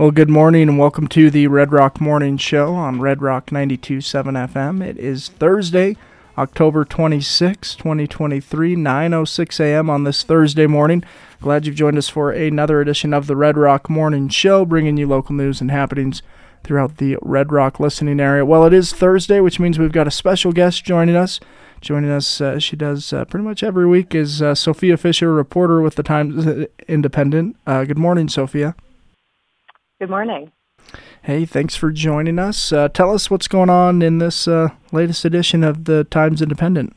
Well, good morning and welcome to the Red Rock Morning Show on Red Rock 92.7 FM. It is Thursday, October 26, 2023, 9:06 a.m. on this Thursday morning. Glad you've joined us for another edition of the Red Rock Morning Show, bringing you local news and happenings throughout the Red Rock listening area. Well, it is Thursday, which means we've got a special guest joining us. She does pretty much every week, is Sophia Fisher, reporter with the Times Independent. Good morning, Sophia. Good morning. Hey, thanks for joining us. Tell us what's going on in this latest edition of the Times Independent.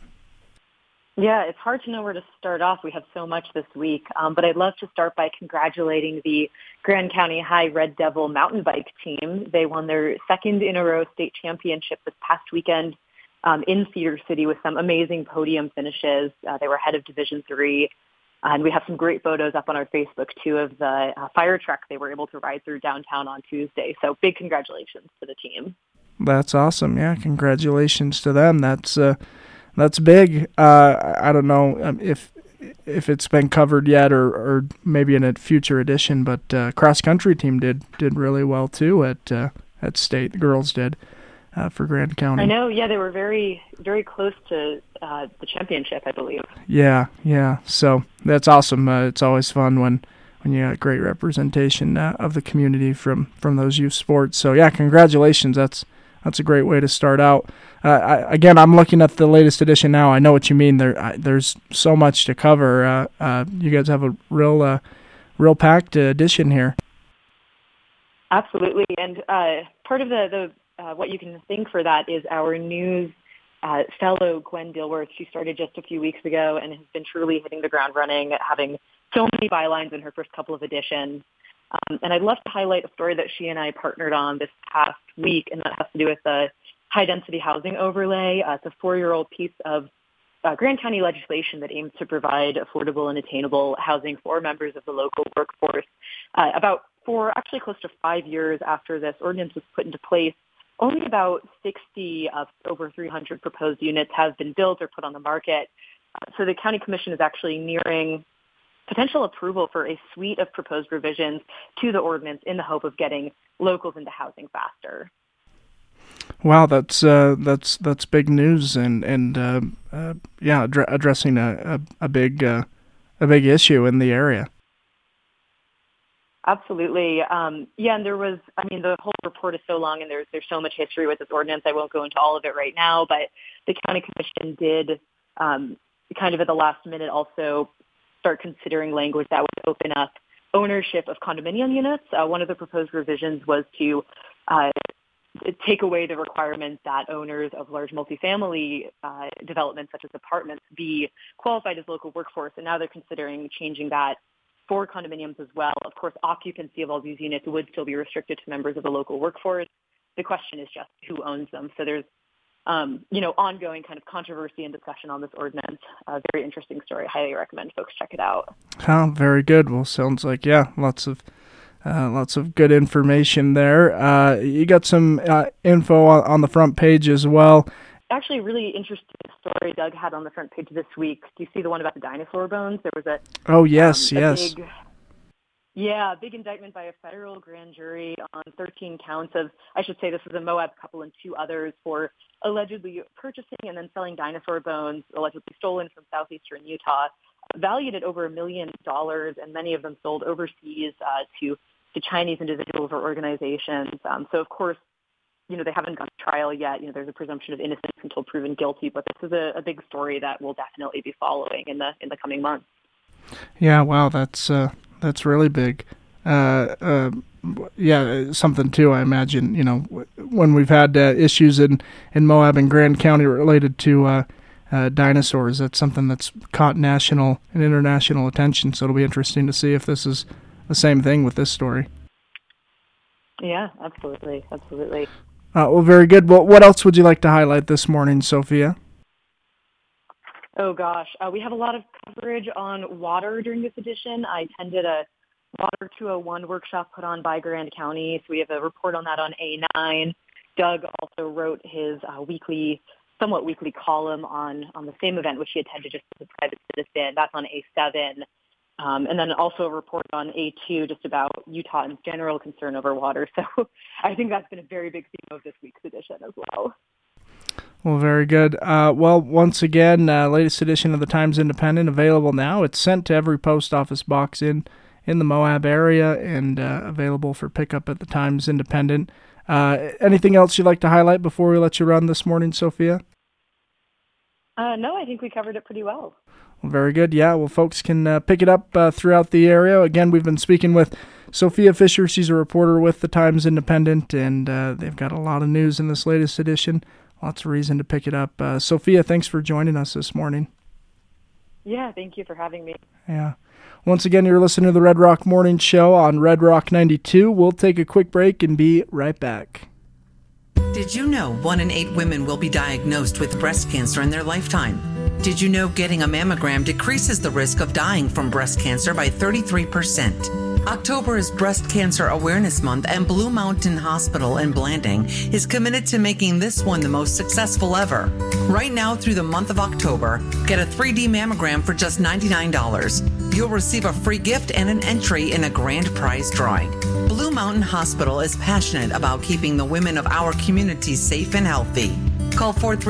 Yeah, it's hard to know where to start off. We have so much this week, but I'd love to start by congratulating the Grand County High Red Devil mountain bike team. They won their second in a row state championship this past weekend in Cedar City with some amazing podium finishes. They were ahead of Division III. And we have some great photos up on our Facebook, too, of the fire truck they were able to ride through downtown on Tuesday. So big congratulations to the team. That's awesome. Yeah, congratulations to them. That's big. I don't know if it's been covered yet or maybe in a future edition, but cross-country team did really well, too, at state. The girls did. For Grand County. I know, yeah, they were very, very close to the championship, I believe. Yeah, so that's awesome. It's always fun when you got great representation of the community from those youth sports. So yeah, congratulations. That's a great way to start out. I'm looking at the latest edition now. I know what you mean. There's so much to cover. You guys have a real packed edition here. Absolutely, and part of the what you can think for that is our news fellow Gwen Dilworth. She started just a few weeks ago and has been truly hitting the ground running, having so many bylines in her first couple of editions. And I'd love to highlight a story that she and I partnered on this past week, and that has to do with the high-density housing overlay. It's a 4-year-old piece of Grand County legislation that aims to provide affordable and attainable housing for members of the local workforce. Actually close to 5 years after this ordinance was put into place, only about 60 of over 300 proposed units have been built or put on the market. So the county commission is actually nearing potential approval for a suite of proposed revisions to the ordinance in the hope of getting locals into housing faster. Wow, that's big news and addressing a big issue in the area. Absolutely. And the whole report is so long and there's so much history with this ordinance. I won't go into all of it right now, but the county commission did kind of at the last minute also start considering language that would open up ownership of condominium units. One of the proposed revisions was to take away the requirement that owners of large multifamily developments such as apartments be qualified as local workforce. And now they're considering changing that for condominiums as well. Of course, occupancy of all these units would still be restricted to members of the local workforce. The question is just who owns them. So there's, ongoing kind of controversy and discussion on this ordinance. A very interesting story. Highly recommend folks check it out. Oh, very good. Well, sounds like, lots of good information there. You got some info on the front page as well. Actually, a really interesting story Doug had on the front page this week. Do you see the one about the dinosaur bones? There was a big indictment by a federal grand jury on 13 counts of, I should say this was a Moab couple and 2 others, for allegedly purchasing and then selling dinosaur bones, allegedly stolen from southeastern Utah, valued at over $1 million, and many of them sold overseas to Chinese individuals or organizations. So, of course, they haven't gone to trial yet. There's a presumption of innocence until proven guilty, but this is a big story that we'll definitely be following in the coming months. Yeah, wow, that's really big. Something too, I imagine, when we've had issues in Moab and Grand County related to dinosaurs, that's something that's caught national and international attention, so it'll be interesting to see if this is the same thing with this story. Yeah, absolutely. Well, very good. Well, what else would you like to highlight this morning, Sophia? Oh, gosh. We have a lot of coverage on water during this edition. I attended a Water 201 workshop put on by Grand County, so we have a report on that on A9. Doug also wrote his somewhat weekly column on the same event, which he attended just as a private citizen. That's on A7. And then also a report on A2 just about Utah's general concern over water. So I think that's been a very big theme of this week's edition as well. Well, very good. Well, once again, latest edition of the Times Independent available now. It's sent to every post office box in the Moab area and available for pickup at the Times Independent. Anything else you'd like to highlight before we let you run this morning, Sophia? No, I think we covered it pretty well. Well, very good. Yeah, well, folks can pick it up throughout the area. Again, we've been speaking with Sophia Fisher. She's a reporter with the Times Independent, and they've got a lot of news in this latest edition. Lots of reason to pick it up. Sophia, thanks for joining us this morning. Yeah, thank you for having me. Yeah. Once again, you're listening to the Red Rock Morning Show on Red Rock 92. We'll take a quick break and be right back. Did you know 1 in 8 women will be diagnosed with breast cancer in their lifetime? Did you know getting a mammogram decreases the risk of dying from breast cancer by 33%? October is Breast Cancer Awareness Month, and Blue Mountain Hospital in Blanding is committed to making this one the most successful ever. Right now through the month of October, get a 3D mammogram for just $99. You'll receive a free gift and an entry in a grand prize drawing. Blue Mountain Hospital is passionate about keeping the women of our community safe and healthy. Call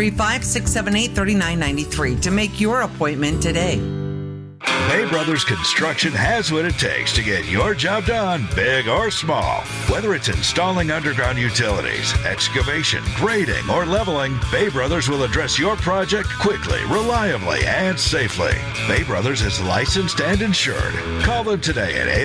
435-678-3993 to make your appointment today. Bay Brothers Construction has what it takes to get your job done, big or small. Whether it's installing underground utilities, excavation, grading, or leveling, Bay Brothers will address your project quickly, reliably, and safely. Bay Brothers is licensed and insured. Call them today at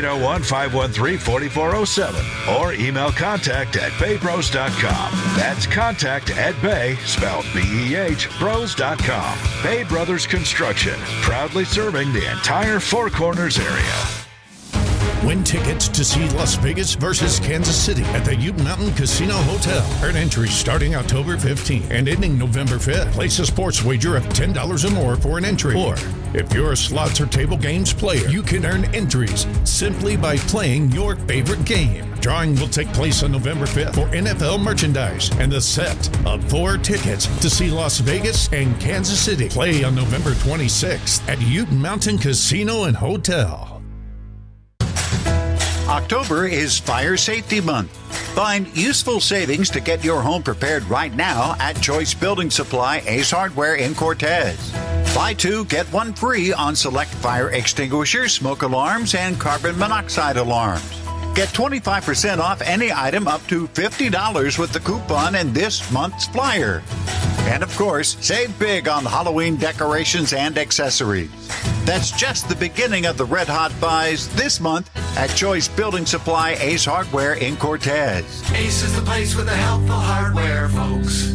801-513-4407 or email contact@baybros.com. That's contact@bay, spelled B-E-H, bros.com. Bay Brothers Construction, proudly serving the entire Four Corners area. Win tickets to see Las Vegas versus Kansas City at the Ute Mountain Casino Hotel. Earn entries starting October 15th and ending November 5th. Place a sports wager of $10 or more for an entry. Or, if you're a slots or table games player, you can earn entries simply by playing your favorite game. Drawing will take place on November 5th for NFL merchandise and a set of 4 tickets to see Las Vegas and Kansas City play on November 26th at Ute Mountain Casino and Hotel. October is Fire Safety Month. Find useful savings to get your home prepared right now at Choice Building Supply Ace Hardware in Cortez. Buy 2, get 1 free on select fire extinguishers, smoke alarms, and carbon monoxide alarms. Get 25% off any item up to $50 with the coupon in this month's flyer. And of course, save big on Halloween decorations and accessories. That's just the beginning of the red hot buys this month at Choice Building Supply Ace Hardware in Cortez. Ace is the place with the helpful hardware, folks.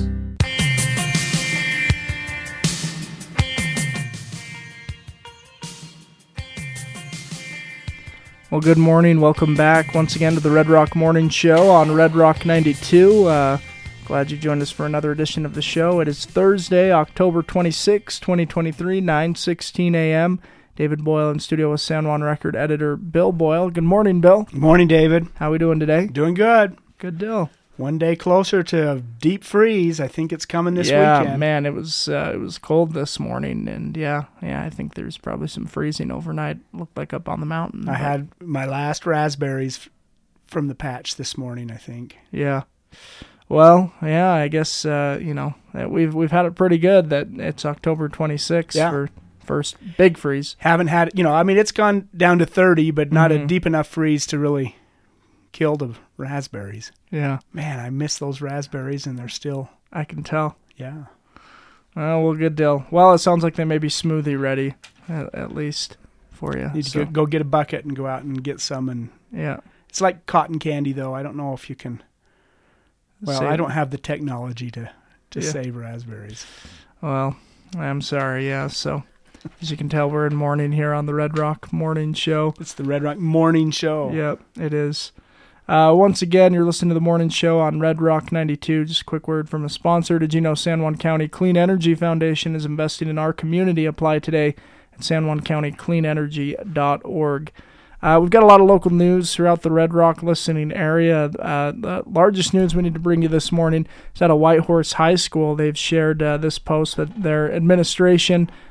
Well, good morning. Welcome back once again to the Red Rock Morning Show on Red Rock 92. Glad you joined us for another edition of the show. It is Thursday, October 26, 2023, 9:16 a.m. David Boyle in studio with San Juan Record editor Bill Boyle. Good morning, Bill. Good morning, David. How we doing today? Doing good. Good deal. One day closer to a deep freeze. I think it's coming this weekend. Yeah, man, it was cold this morning, and yeah, I think there's probably some freezing overnight. Looked like up on the mountain. I had my last raspberries from the patch this morning, I think. Yeah. Well, yeah, I guess we've had it pretty good that it's October 26th for first big freeze. Haven't had it's gone down to 30, but not a deep enough freeze to really kill the raspberries. Yeah. Man, I miss those raspberries, and they're still... I can tell. Yeah. Well, good deal. Well, it sounds like they may be smoothie ready, at least for you. Need to go get a bucket and go out and get some. And yeah. It's like cotton candy, though. I don't know if you can... Well, I don't have the technology to save raspberries. Well, I'm sorry, yeah. So, as you can tell, we're in morning here on the Red Rock Morning Show. It's the Red Rock Morning Show. Yep, it is. Once again, you're listening to the morning show on Red Rock 92. Just a quick word from a sponsor. Did you know San Juan County Clean Energy Foundation is investing in our community? Apply today at sanjuancountycleanenergy.org. We've got a lot of local news throughout the Red Rock listening area. The largest news we need to bring you this morning is out of Whitehorse High School. They've shared this post that their administration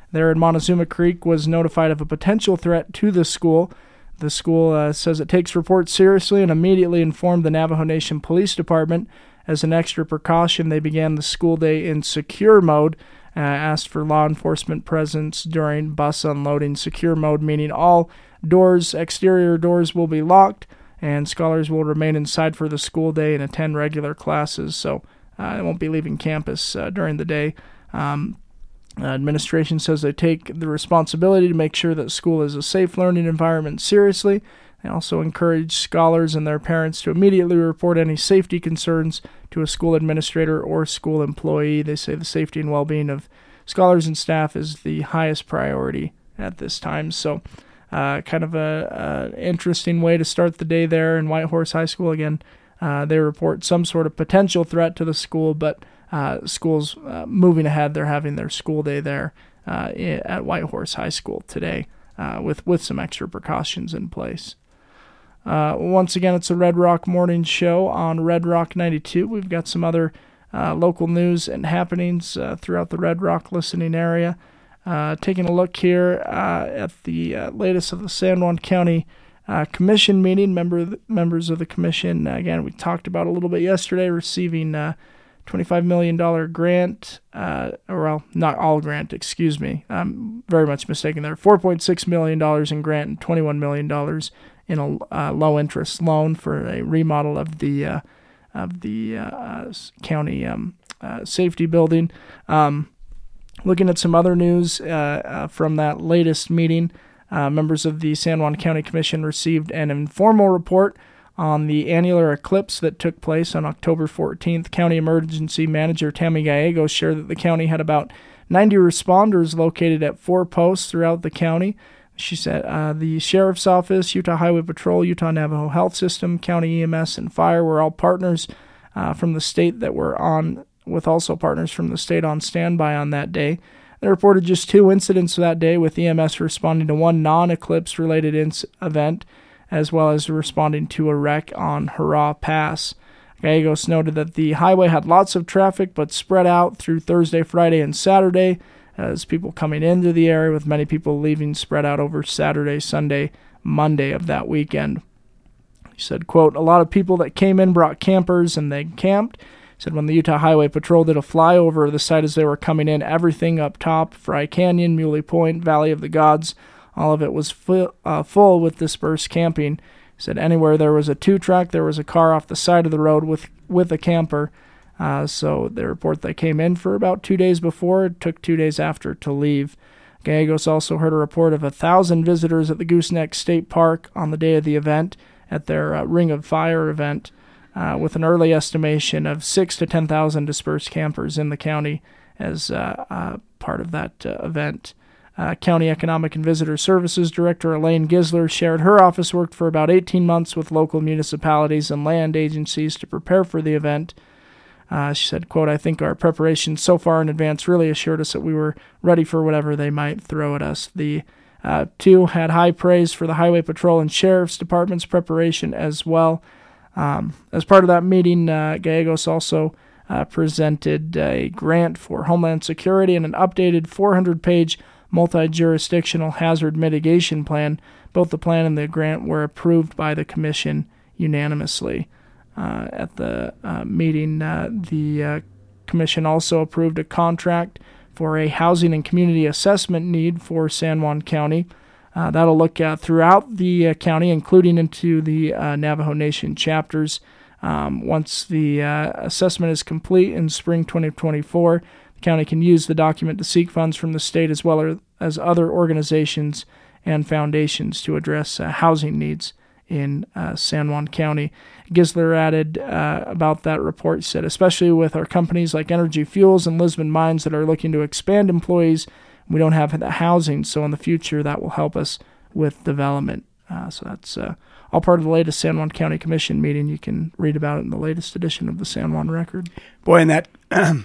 there in Montezuma Creek was notified of a potential threat to the school. The school says it takes reports seriously and immediately informed the Navajo Nation Police Department. As an extra precaution, they began the school day in secure mode, asked for law enforcement presence during bus unloading. Secure mode meaning all doors, exterior doors, will be locked, and scholars will remain inside for the school day and attend regular classes, so they won't be leaving campus during the day. Administration says they take the responsibility to make sure that school is a safe learning environment seriously. They also encourage scholars and their parents to immediately report any safety concerns to a school administrator or school employee. They say the safety and well-being of scholars and staff is the highest priority at this time. So kind of a interesting way to start the day there in Whitehorse High School. Again, they report some sort of potential threat to the school, but school's moving ahead. They're having their school day there at Whitehorse High School today with some extra precautions in place. Once again, it's a Red Rock Morning Show on Red Rock 92. We've got some other local news and happenings throughout the Red Rock listening area. Taking a look here at the latest of the San Juan County Commission meeting. Members of the Commission, again, we talked about a little bit yesterday, receiving $25 million grant, not all grant, excuse me. I'm very much mistaken there. $4.6 million in grant and $21 million in a low-interest loan for a remodel of the county safety building. Looking at some other news from that latest meeting, members of the San Juan County Commission received an informal report on the annular eclipse that took place on October 14th. County Emergency Manager Tammy Gallegos shared that the county had about 90 responders located at 4 posts throughout the county. She said the Sheriff's Office, Utah Highway Patrol, Utah Navajo Health System, County EMS, and Fire were all partners from the state that were on, with also partners from the state on standby on that day. They reported just 2 incidents that day, with EMS responding to 1 non-eclipse related event, as well as responding to a wreck on Hurrah Pass. Gallegos noted that the highway had lots of traffic, but spread out through Thursday, Friday, and Saturday, as people coming into the area, with many people leaving spread out over Saturday, Sunday, Monday of that weekend. He said, quote, "A lot of people that came in brought campers and they camped." He said when the Utah Highway Patrol did a flyover of the site as they were coming in, everything up top, Fry Canyon, Muley Point, Valley of the Gods, all of it was full with dispersed camping. He said anywhere there was a 2-track, there was a car off the side of the road with a camper. So they report they came in for about 2 days before. It took 2 days after to leave. Gallegos also heard a report of 1,000 visitors at the Gooseneck State Park on the day of the event at their Ring of Fire event, with an early estimation of 6,000 to 10,000 dispersed campers in the county as part of that event. County Economic and Visitor Services Director Elaine Gisler shared her office worked for about 18 months with local municipalities and land agencies to prepare for the event. She said, quote, "I think our preparation so far in advance really assured us that we were ready for whatever they might throw at us." The two had high praise for the Highway Patrol and Sheriff's Department's preparation as well. As part of that meeting, Gallegos also presented a grant for Homeland Security and an updated 400-page multi-jurisdictional hazard mitigation plan. Both the plan and the grant were approved by the Commission unanimously. At the meeting, the Commission also approved a contract for a housing and community assessment need for San Juan County. That'll look throughout the county, including into the Navajo Nation chapters. Once the assessment is complete in spring 2024, the county can use the document to seek funds from the state as well as other organizations and foundations to address housing needs in San Juan County. Gisler added about that report, said, especially with our companies like Energy Fuels and Lisbon Mines that are looking to expand employees, we don't have the housing, so in the future that will help us with development. So that's all part of the latest San Juan County Commission meeting. You can read about it in the latest edition of the San Juan Record. Boy, and that,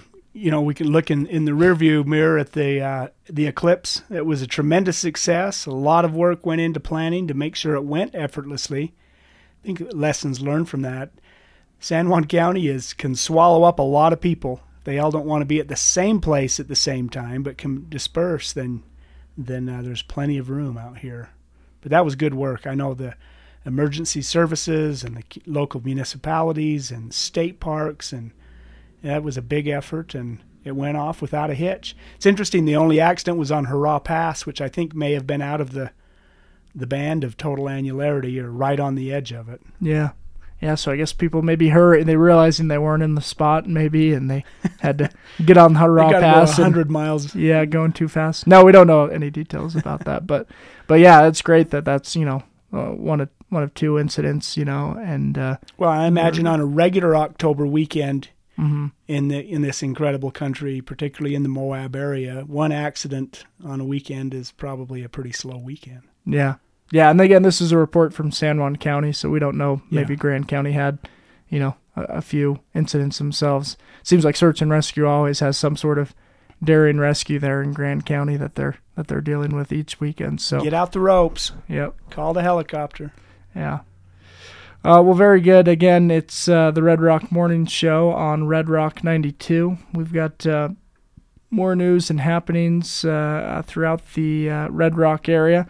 we can look in the rearview mirror at the eclipse. It was a tremendous success. A lot of work went into planning to make sure it went effortlessly. I think lessons learned from that. San Juan County can swallow up a lot of people. They all don't want to be at the same place at the same time, but can disperse. Then then there's plenty of room out here. But that was good work. I know the emergency services and the local municipalities and state parks, and that was a big effort, and it went off without a hitch. It's interesting, the only accident was on Hurrah Pass, which I think may have been out of the band of total annularity, or right on the edge of it. Yeah. Yeah, so I guess people maybe hurried, they realizing they weren't in the spot maybe, and they had to get on the Hurrah Pass. Go 100 miles. Yeah, going too fast. No, we don't know any details about that, but yeah, it's great that's, one of two incidents, and well, I imagine on a regular October weekend in this incredible country, particularly in the Moab area, one accident on a weekend is probably a pretty slow weekend. Yeah. Yeah, and again, this is a report from San Juan County, so we don't know. Maybe Grand County had, a few incidents themselves. Seems like search and rescue always has some sort of daring rescue there in Grand County that they're dealing with each weekend. So get out the ropes. Yep. Call the helicopter. Yeah. Well, very good. Again, it's the Red Rock Morning Show on Red Rock 92. We've got more news and happenings throughout the Red Rock area.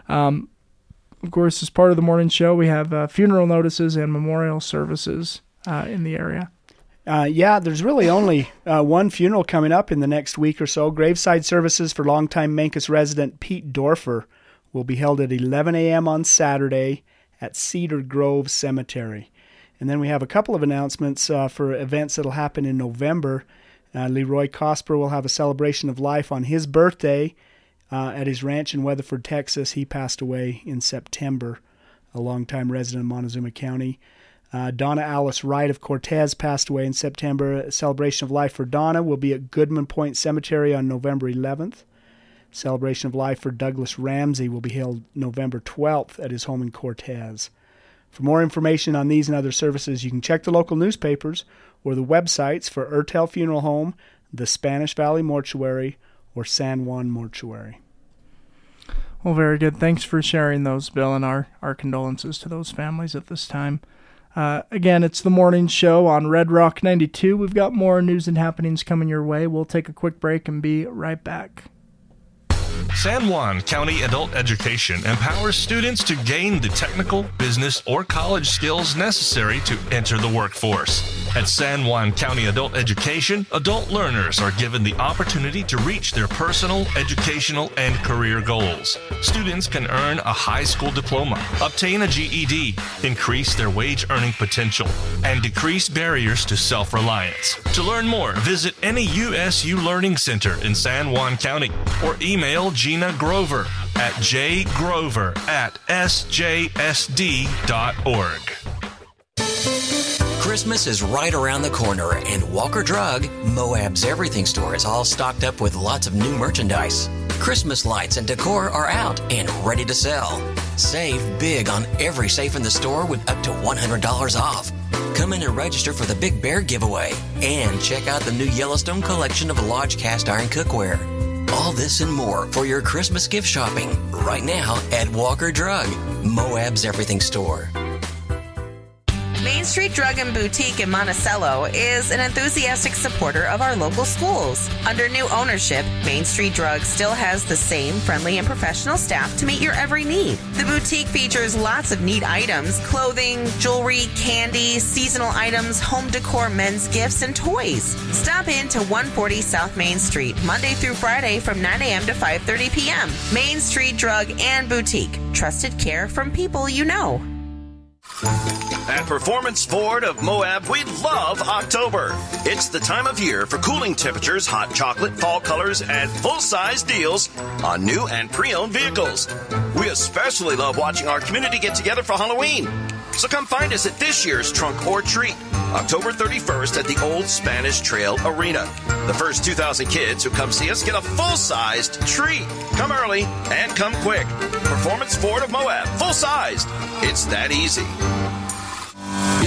Of course, as part of the morning show, we have funeral notices and memorial services in the area. There's really only one funeral coming up in the next week or so. Graveside services for longtime Mancos resident Pete Dorfer will be held at 11 a.m. on Saturday at Cedar Grove Cemetery. And then we have a couple of announcements for events that will happen in November. Leroy Cosper will have a celebration of life on his birthday at his ranch in Weatherford, Texas. He passed away in September, a longtime resident of Montezuma County. Donna Alice Wright of Cortez passed away in September. A celebration of life for Donna will be at Goodman Point Cemetery on November 11th. Celebration of life for Douglas Ramsey will be held November 12th at his home in Cortez. For more information on these and other services, you can check the local newspapers or the websites for Ertel Funeral Home, the Spanish Valley Mortuary, or San Juan Mortuary. Well, very good. Thanks for sharing those, Bill, and our condolences to those families at this time. Again, it's the morning show on Red Rock 92. We've got more news and happenings coming your way. We'll take a quick break and be right back. San Juan County Adult Education empowers students to gain the technical, business, or college skills necessary to enter the workforce. At San Juan County Adult Education, adult learners are given the opportunity to reach their personal, educational, and career goals. Students can earn a high school diploma, obtain a GED, increase their wage earning potential, and decrease barriers to self-reliance. To learn more, visit any USU Learning Center in San Juan County or email Gina Grover at jgrover@sjsd.org. Christmas is right around the corner, and Walker Drug, Moab's everything store, is all stocked up with lots of new merchandise. Christmas lights and decor are out and ready to sell. Save big on every safe in the store with up to $100 off. Come in and register for the Big Bear giveaway and check out the new Yellowstone collection of Lodge cast iron cookware. All this and more for your Christmas gift shopping right now at Walker Drug, Moab's everything store. Main Street Drug and Boutique in Monticello is an enthusiastic supporter of our local schools. Under new ownership, Main Street Drug still has the same friendly and professional staff to meet your every need. The boutique features lots of neat items: clothing, jewelry, candy, seasonal items, home decor, men's gifts, and toys. Stop in to 140 South Main Street, Monday through Friday from 9 a.m. to 5:30 p.m. Main Street Drug and Boutique. Trusted care from people you know. At Performance Ford of Moab, we love October. It's the time of year for cooling temperatures, hot chocolate, fall colors, and full-size deals on new and pre-owned vehicles. We especially love watching our community get together for Halloween. So come find us at this year's Trunk or Treat, October 31st at the Old Spanish Trail Arena. The first 2,000 kids who come see us get a full-sized treat. Come early and come quick. Performance Ford of Moab, full-sized. It's that easy.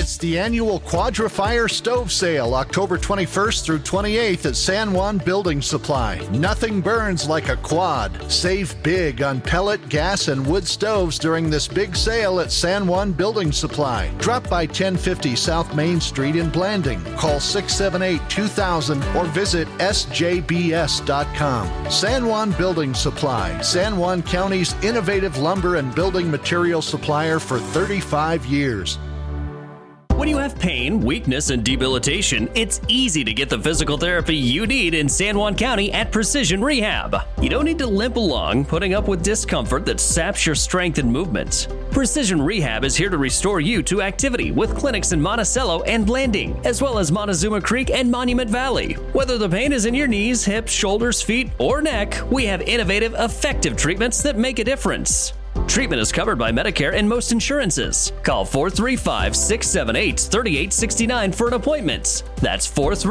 It's the annual Quadra-Fire Stove Sale, October 21st through 28th at San Juan Building Supply. Nothing burns like a quad. Save big on pellet, gas, and wood stoves during this big sale at San Juan Building Supply. Drop by 1050 South Main Street in Blanding. Call 678-2000 or visit sjbs.com. San Juan Building Supply, San Juan County's innovative lumber and building material supplier for 35 years. When you have pain, weakness, and debilitation, it's easy to get the physical therapy you need in San Juan County at Precision Rehab. You don't need to limp along, putting up with discomfort that saps your strength and movements. Precision Rehab is here to restore you to activity with clinics in Monticello and Blanding, as well as Montezuma Creek and Monument Valley. Whether the pain is in your knees, hips, shoulders, feet, or neck, we have innovative, effective treatments that make a difference. Treatment is covered by Medicare and most insurances. Call 435-678-3869 for an appointment. That's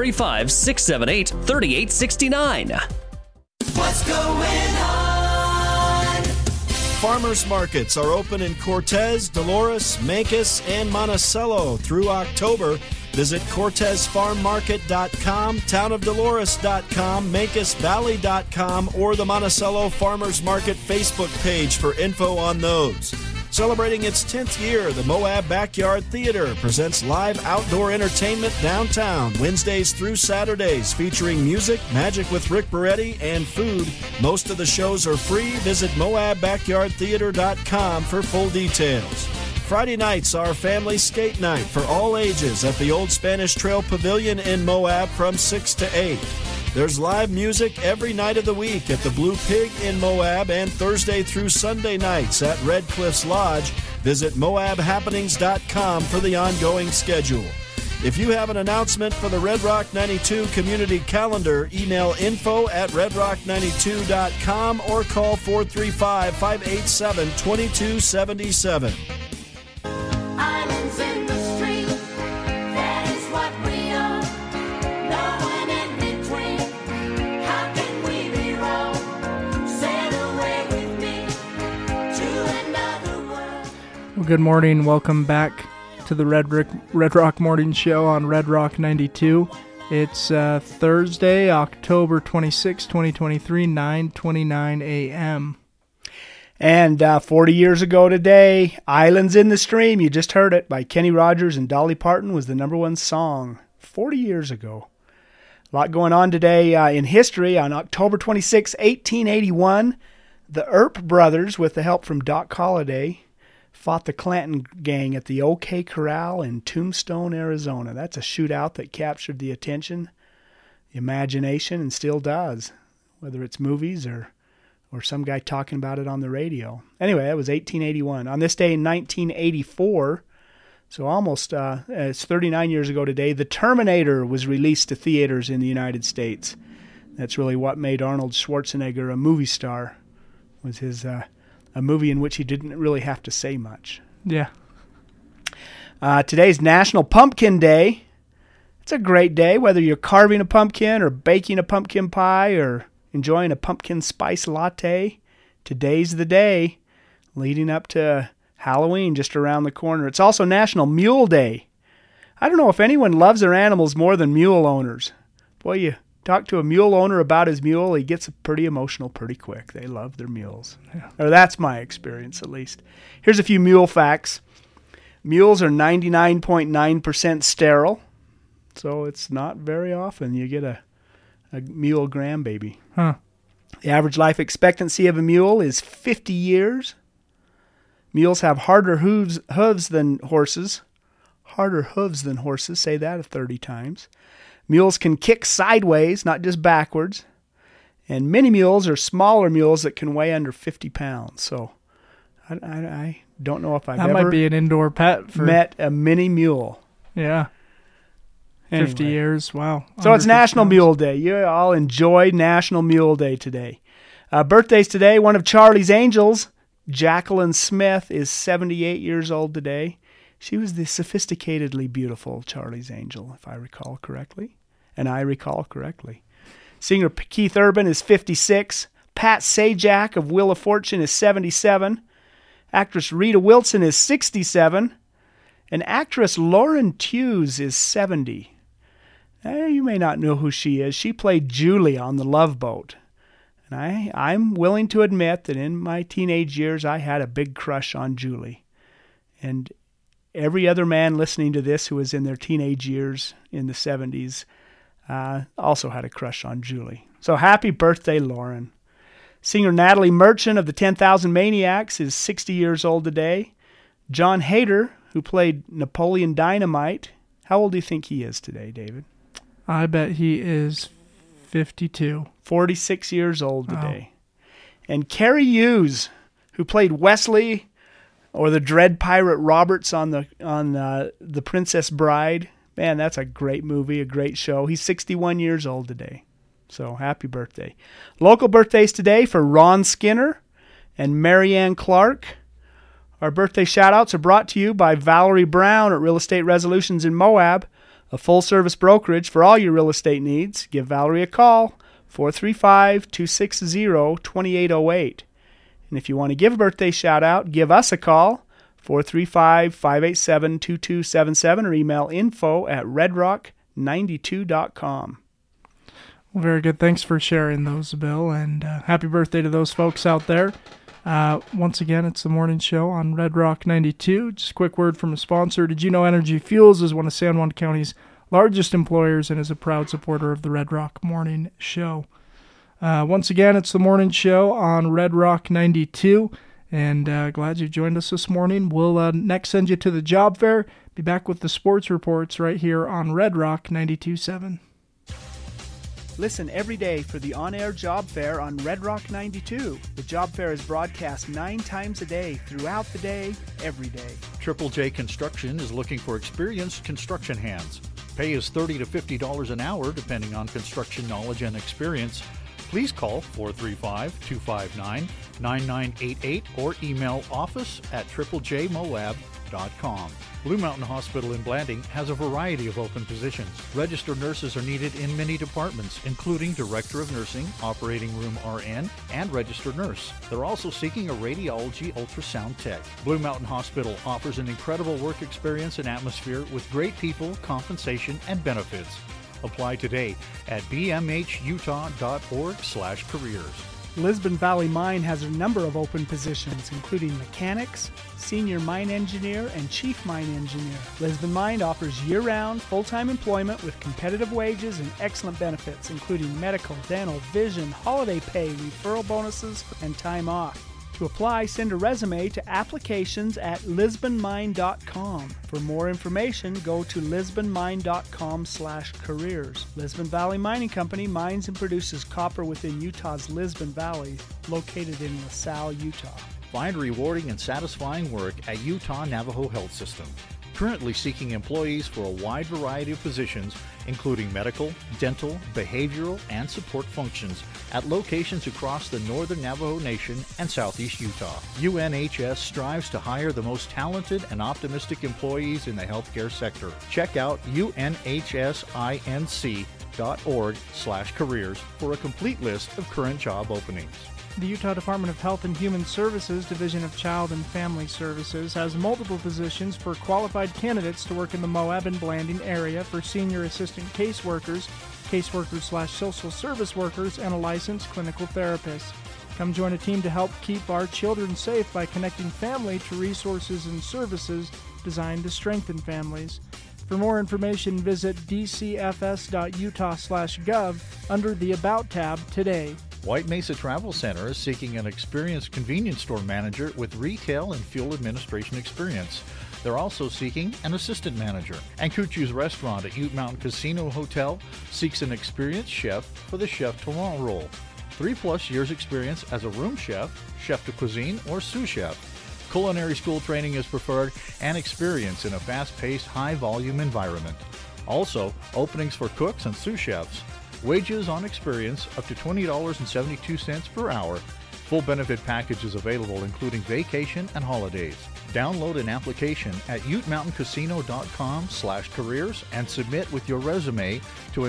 435-678-3869. What's going on? Farmers markets are open in Cortez, Dolores, Mancos, and Monticello through October. Visit CortezFarmMarket.com, TownofDolores.com, MancosValley.com, or the Monticello Farmers Market Facebook page for info on those. Celebrating its 10th year, the Moab Backyard Theater presents live outdoor entertainment downtown Wednesdays through Saturdays, featuring music, Magic with Rick Beretti, and food. Most of the shows are free. Visit MoabBackyardTheater.com for full details. Friday nights are family skate night for all ages at the Old Spanish Trail Pavilion in Moab from 6 to 8. There's live music every night of the week at the Blue Pig in Moab and Thursday through Sunday nights at Red Cliffs Lodge. Visit MoabHappenings.com for the ongoing schedule. If you have an announcement for the Red Rock 92 community calendar, email info@redrock92.com or call 435-587-2277. Islands in the stream, that is what we are. No one in between. How can we be wrong? Sail away with me to another world. Well, good morning. Welcome back to the Red Rock Morning Show on Red Rock 92. It's Thursday, October 26, 2023, 9:29 a.m. And 40 years ago today, Islands in the Stream, you just heard it, by Kenny Rogers and Dolly Parton, was the number one song 40 years ago. A lot going on today in history. On October 26, 1881, the Earp brothers, with the help from Doc Holliday, fought the Clanton gang at the OK Corral in Tombstone, Arizona. That's a shootout that captured the attention, the imagination, and still does, whether it's movies or some guy talking about it on the radio. Anyway, that was 1881. On this day in 1984, so almost it's 39 years ago today, The Terminator was released to theaters in the United States. That's really what made Arnold Schwarzenegger a movie star, was his a movie in which he didn't really have to say much. Yeah. Today's National Pumpkin Day. It's a great day, whether you're carving a pumpkin or baking a pumpkin pie or enjoying a pumpkin spice latte. Today's the day leading up to Halloween just around the corner. It's also National Mule Day. I don't know if anyone loves their animals more than mule owners. Boy, you talk to a mule owner about his mule, he gets pretty emotional pretty quick. They love their mules. Yeah. Or that's my experience, at least. Here's a few mule facts. Mules are 99.9% sterile, so it's not very often you get a mule grandbaby. Huh. The average life expectancy of a mule is 50 years. Mules have harder hooves than horses. Harder hooves than horses. Say that 30 times. Mules can kick sideways, not just backwards. And mini mules are smaller mules that can weigh under 50 pounds. So I don't know if I've ever might be an indoor pet met a mini mule. Yeah. 50 years, wow. So it's National Mule Day. You all enjoy National Mule Day today. Birthdays today, one of Charlie's Angels, Jacqueline Smith, is 78 years old today. She was the sophisticatedly beautiful Charlie's Angel, if I recall correctly. And I recall correctly. Singer Keith Urban is 56. Pat Sajak of Wheel of Fortune is 77. Actress Rita Wilson is 67. And actress Lauren Tews is 70. You may not know who she is. She played Julie on The Love Boat. And I'm willing to admit that in my teenage years, I had a big crush on Julie. And every other man listening to this who was in their teenage years in the 70s also had a crush on Julie. So happy birthday, Lauren. Singer Natalie Merchant of the 10,000 Maniacs is 60 years old today. John Hader, who played Napoleon Dynamite, how old do you think he is today, David? I bet he is 52. 46 years old today. Wow. And Carrie Hughes, who played Wesley or the Dread Pirate Roberts on the Princess Bride. Man, that's a great movie, a great show. He's 61 years old today. So happy birthday. Local birthdays today for Ron Skinner and Marianne Clark. Our birthday shout-outs are brought to you by Valerie Brown at Real Estate Resolutions in Moab, a full-service brokerage for all your real estate needs. Give Valerie a call, 435-260-2808. And if you want to give a birthday shout-out, give us a call, 435-587-2277, or email info@redrock92.com. Well, very good. Thanks for sharing those, Bill, and happy birthday to those folks out there. Once again, it's the morning show on Red Rock 92. Just a quick word from a sponsor. Did you know Energy Fuels is one of San Juan County's largest employers and is a proud supporter of the Red Rock Morning Show? Once again, it's the morning show on Red Rock 92, and glad you joined us this morning. We'll next send you to the job fair. Be back with the sports reports right here on Red Rock 92.7. Listen every day for the on-air job fair on Red Rock 92. The job fair is broadcast 9 times a day, throughout the day, every day. Triple J Construction is looking for experienced construction hands. Pay is $30 to $50 an hour, depending on construction knowledge and experience. Please call 435-259-9988 or email office@triplejmoab.com. Blue Mountain Hospital in Blanding has a variety of open positions. Registered nurses are needed in many departments, including Director of Nursing, Operating Room RN, and Registered Nurse. They're also seeking a radiology ultrasound tech. Blue Mountain Hospital offers an incredible work experience and atmosphere with great people, compensation, and benefits. Apply today at bmhutah.org/careers. Lisbon Valley Mine has a number of open positions, including mechanics, senior mine engineer, and chief mine engineer. Lisbon Mine offers year-round, full-time employment with competitive wages and excellent benefits, including medical, dental, vision, holiday pay, referral bonuses, and time off. To apply, send a resume to applications@lisbonmine.com. For more information, go to lisbonmine.com/careers. Lisbon Valley Mining Company mines and produces copper within Utah's Lisbon Valley, located in LaSalle, Utah. Find rewarding and satisfying work at Utah Navajo Health System. Currently seeking employees for a wide variety of positions, including medical, dental, behavioral, and support functions at locations across the northern Navajo Nation and southeast Utah. UNHS strives to hire the most talented and optimistic employees in the healthcare sector. Check out unhsinc.org/careers for a complete list of current job openings. The Utah Department of Health and Human Services Division of Child and Family Services has multiple positions for qualified candidates to work in the Moab and Blanding area for senior assistant caseworkers, caseworkers/social service workers, and a licensed clinical therapist. Come join a team to help keep our children safe by connecting family to resources and services designed to strengthen families. For more information, visit dcfs.utah/gov under the About tab today. White Mesa Travel Center is seeking an experienced convenience store manager with retail and fuel administration experience. They're also seeking an assistant manager. And Kuchu's Restaurant at Ute Mountain Casino Hotel seeks an experienced chef for the Chef Talent role. 3+ years experience as a room chef, chef de cuisine, or sous chef. Culinary school training is preferred and experience in a fast-paced, high-volume environment. Also, openings for cooks and sous chefs. Wages on experience up to $20.72 per hour. Full benefit packages available, including vacation and holidays. Download an application at utemountancasino.com/careers and submit with your resume to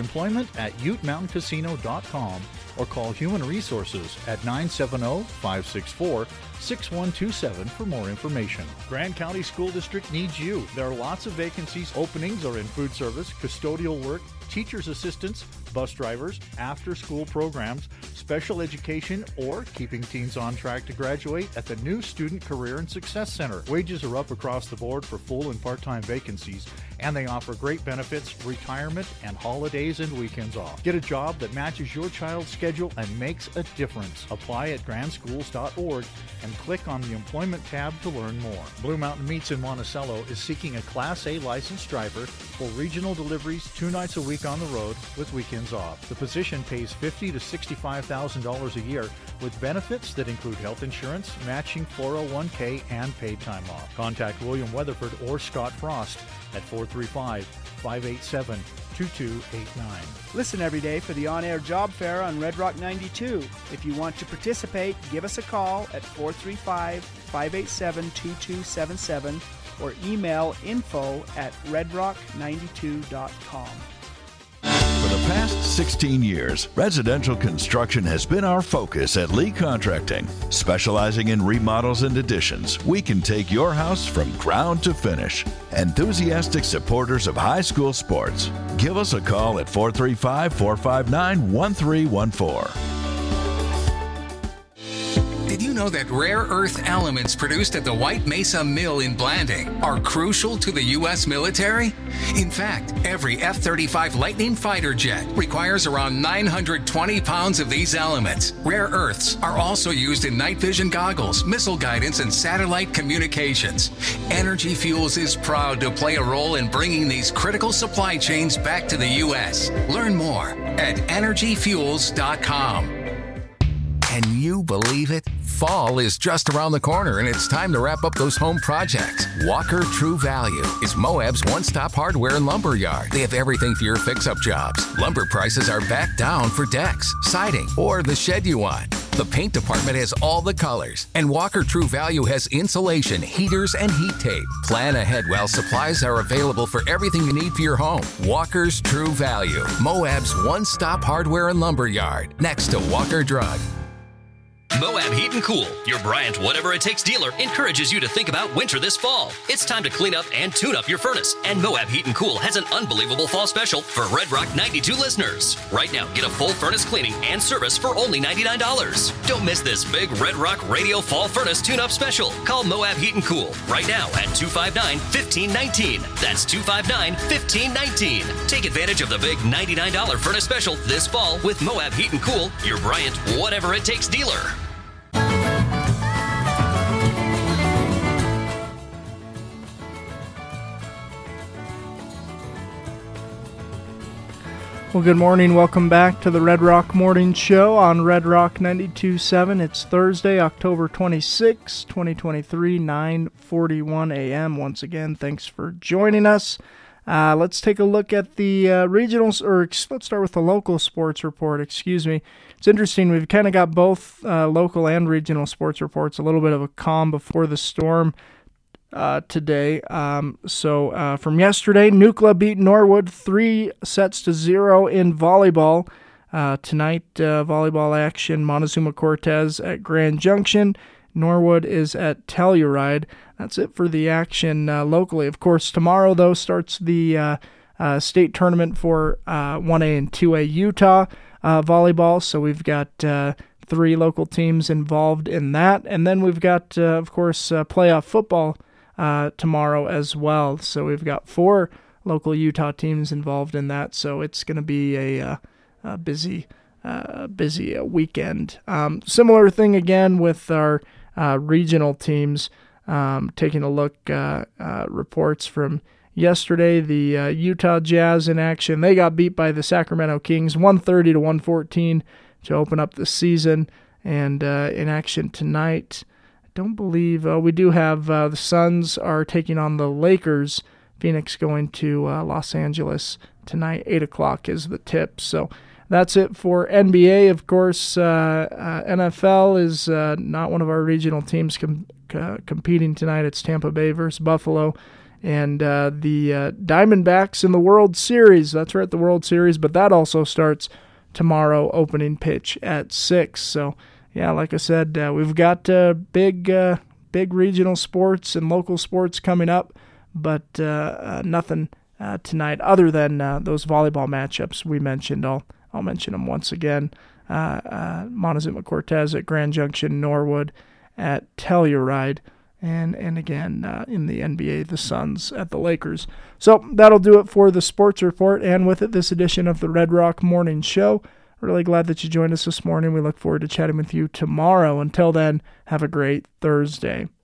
employment@utemountancasino.com or call Human Resources at 970-564 6127 for more information. Grand County School District needs you. There are lots of vacancies. Openings are in food service, custodial work, teacher's assistants, bus drivers, after-school programs, special education, or keeping teens on track to graduate at the new Student Career and Success Center. Wages are up across the board for full and part-time vacancies, and they offer great benefits, retirement, and holidays and weekends off. Get a job that matches your child's schedule and makes a difference. Apply at grandschools.org and click on the Employment tab to learn more. Blue Mountain Meats in Monticello is seeking a Class A licensed driver for regional deliveries 2 nights a week on the road with weekends off. The position pays $50,000 to $65,000 a year with benefits that include health insurance, matching 401k, and paid time off. Contact William Weatherford or Scott Frost at 435-587-2289. Listen every day for the on-air job fair on Red Rock 92. If you want to participate, give us a call at 435-587-2277 or email info@redrock92.com. For the past 16 years, residential construction has been our focus at Lee Contracting. Specializing in remodels and additions, we can take your house from ground to finish. Enthusiastic supporters of high school sports, give us a call at 435-459-1314. Did you know that rare earth elements produced at the White Mesa Mill in Blanding are crucial to the U.S. military? In fact, every F-35 Lightning fighter jet requires around 920 pounds of these elements. Rare earths are also used in night vision goggles, missile guidance, and satellite communications. Energy Fuels is proud to play a role in bringing these critical supply chains back to the U.S. Learn more at energyfuels.com. Can you believe it? Fall is just around the corner and it's time to wrap up those home projects. Walker True Value is Moab's one-stop hardware and lumber yard. They have everything for your fix-up jobs. Lumber prices are back down for decks, siding, or the shed you want. The paint department has all the colors, and Walker True Value has insulation, heaters, and heat tape. Plan ahead while supplies are available for everything you need for your home. Walker's True Value, Moab's one-stop hardware and lumber yard, next to Walker Drug. Moab Heat and Cool, your Bryant Whatever It Takes dealer, encourages you to think about winter this fall. It's time to clean up and tune up your furnace, and Moab Heat and Cool has an unbelievable fall special for Red Rock 92 listeners. Right now, get a full furnace cleaning and service for only $99. Don't miss this big Red Rock Radio Fall Furnace Tune-Up special. Call Moab Heat and Cool right now at 259-1519. That's 259-1519. Take advantage of the big $99 furnace special this fall with Moab Heat and Cool, your Bryant Whatever It Takes dealer. Well, good morning. Welcome back to the Red Rock Morning Show on Red Rock 92.7. It's Thursday, October 26, 2023, 9:41 a.m. Once again, thanks for joining us. Let's take a look at the regionals, or let's start with the local sports report, excuse me. It's interesting, we've kind of got both local and regional sports reports, a little bit of a calm before the storm today. So from yesterday, Nucla beat Norwood 3-0 in volleyball. Tonight, volleyball action, Montezuma Cortez at Grand Junction. Norwood is at Telluride. That's it for the action locally. Of course, tomorrow, though, starts the state tournament for 1A and 2A Utah volleyball. So we've got 3 local teams involved in that. And then we've got, of course, playoff football tomorrow as well. So we've got 4 local Utah teams involved in that. So it's going to be a busy weekend. Similar thing again with our regional teams. Taking a look, reports from yesterday, the Utah Jazz in action. They got beat by the Sacramento Kings 130-114 to open up the season. And in action tonight, I don't believe we do have the Suns are taking on the Lakers. Phoenix going to Los Angeles tonight. 8 o'clock is the tip. So that's it for NBA. Of course, NFL is not one of our regional teams competing tonight. It's Tampa Bay versus Buffalo. And the Diamondbacks in the World Series. That's right, the World Series. But that also starts tomorrow, opening pitch at 6. So yeah, like I said, we've got big regional sports and local sports coming up, but nothing tonight other than those volleyball matchups we mentioned. I'll mention them once again. Montezuma Cortez at Grand Junction, Norwood at Telluride, and again in the NBA, the Suns at the Lakers. So that'll do it for the sports report, and with it, this edition of the Red Rock Morning Show. Really glad that you joined us this morning. We look forward to chatting with you tomorrow. Until then, have a great Thursday.